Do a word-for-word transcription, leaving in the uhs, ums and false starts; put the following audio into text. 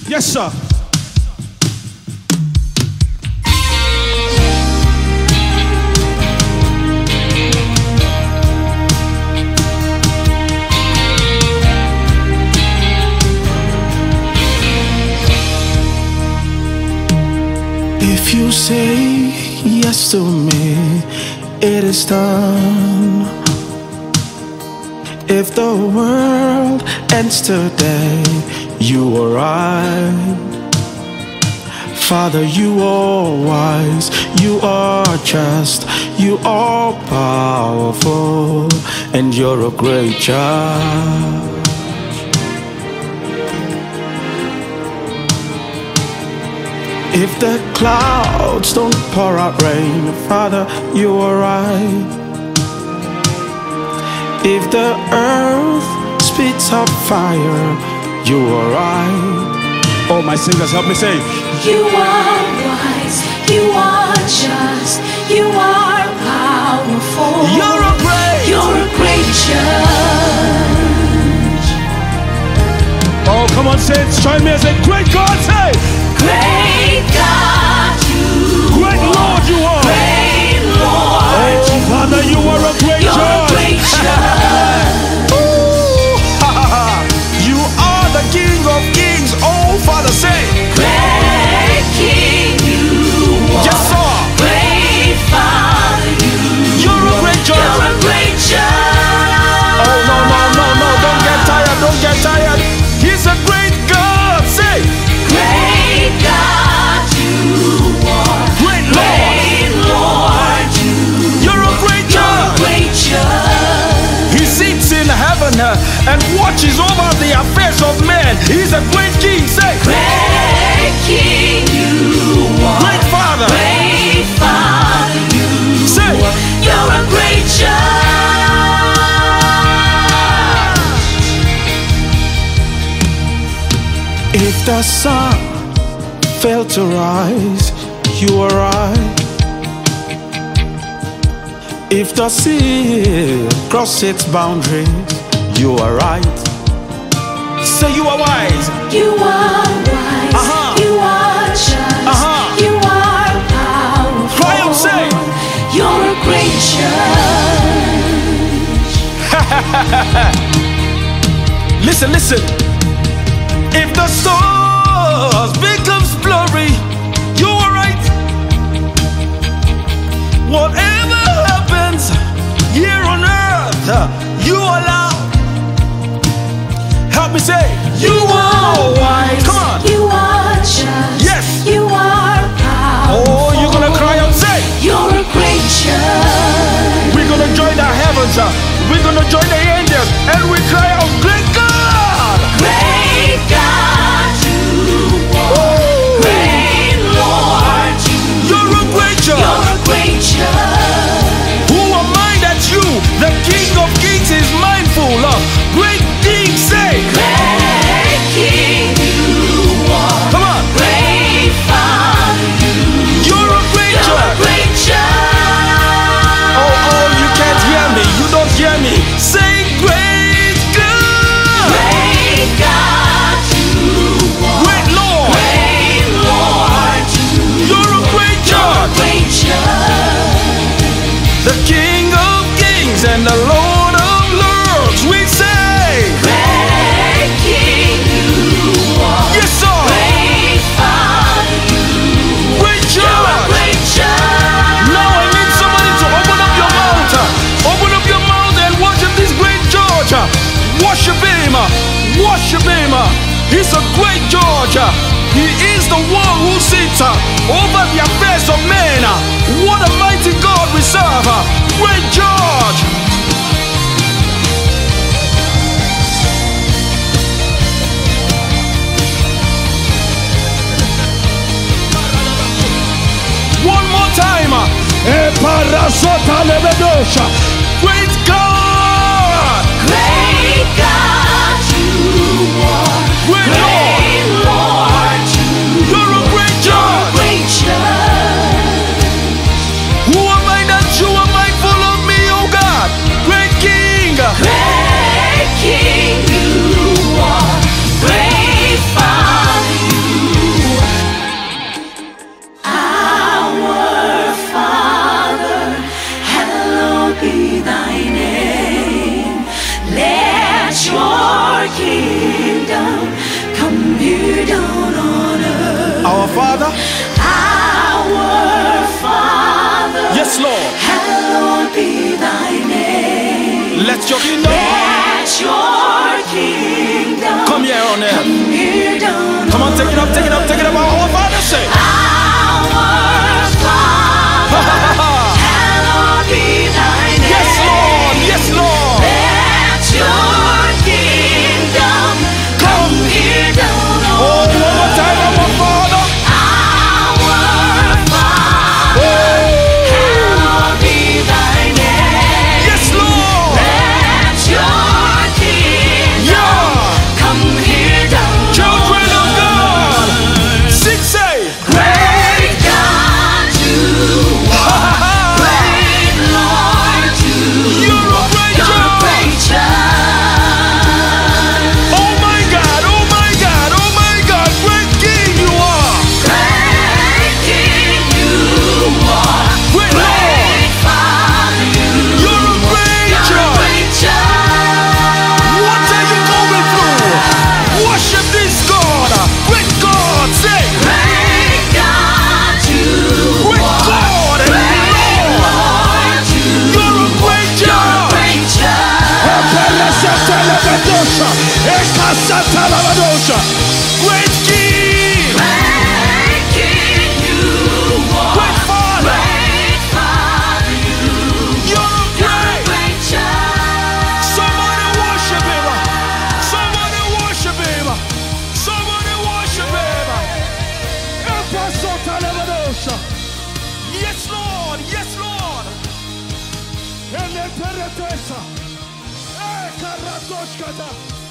Yes, sir. If you say yes to me, it is done. If the world ends today, you are right. Father, you are wise, you are just, you are powerful, and you're a great judge. If the clouds don't pour out rain, Father, you are right. If the earth spits out fire, you are right. Oh, my singers, help me say. You are wise, you are just, you are powerful. You're a great, you're a great judge. Oh, come on, saints, join me as a great God, say. Great God, you Great are. Lord, you are. Great Lord, oh, you Father, you are a great you're judge. a great judge. you are the King of Kings. Oh, Father, say. Great King, you are. Yes, sir. Great Father, you You're a great judge. You're a great judge. Oh, no, no, no, no, don't get tired, don't get tired. He's a great God, say. Great God, you are. Great Lord. Great Lord, you You're a great You're judge. a great judge. He sits in heaven uh, and watches over the affairs of men. He's a great king, say. Great King, you are. Great Father. Great Father, you Say. are. You're a great judge. If the sun failed to rise, you are right. If the sea crossed its boundaries, you are right. Say you are wise. You are wise. Uh-huh. You are just. Uh-huh. You are powerful. Cry out, say. You're a great judge. Listen, listen. If the stars becomes blurry, you are right. Whatever happens here on earth, you allow. Help me say, You are wise. Come on. You are just. Yes. You are powerful. Oh, you're gonna cry out, say. You're a great judge. We're gonna join the heavens. uh, We're gonna join the angels, and we cry out, great God. Great God, you are. Great Lord, you You're a great judge. You're a great judge. Who am I that you, the King of Kings, is mindful of? Great King, say. Great King, you are. Come on. Great Father, you You're a great You're a judge. great judge. Oh, oh, you can't hear me. You don't hear me. Say, great God. Great God, you are. Great Lord. Great Lord, you You're a great You're a judge. great judge. The King of Kings and the Lord of Lords, we say. Great King, you are. Yes, sir. Great Father, you Great You're a judge. great judge. Now I need somebody to open up your mouth. uh, Open up your mouth and worship this great judge. uh, Worship him. uh, Worship him. uh, He's a great judge. uh, He is the one who sits uh, over the affairs of men. uh, What a mighty God we serve. uh, Great judge. One more time. uh, Great God. Great God, you are. Great Great Lord, you You're a great You're a judge. great judge. Who am I that you are mindful of me, oh God? Great King. Great King, you are. Great Father, you here down on earth. Our Father, Our Father, yes, Lord, hallowed be thy name. let your kingdom Let your kingdom come here on earth. here down Come on, take it up, take it up, take it up. Our Father, say, Our Father, hallowed be thy name. yes, Lord, yes, Lord. Let your kingdom come here down Oh, on one more time, our Father. Our Father, hallowed be thy name. Yes, Lord. Let your kingdom Yeah. come here down Children of God. Six say. Great God, you are. Great Lord, you You're a are. great You're a judge. great judge. Oh my God, oh my God, oh my God. Great King you are. Great King, you are. Great Lord. Great Father, you You're a great You're a judge. great judge. What are you going through? Worship this God. Great God, say. Great God, you Great are. God and Great Lord. Lord, you You're a great You're a judge. great judge. Great King. Great King, you are. Great Father. Great Father, you You're a You're a great. great judge. Somebody worship him. Somebody worship him. Somebody worship him. Yes, Lord. Yes, Lord. Ele peretesa. Eh, karatoshkata.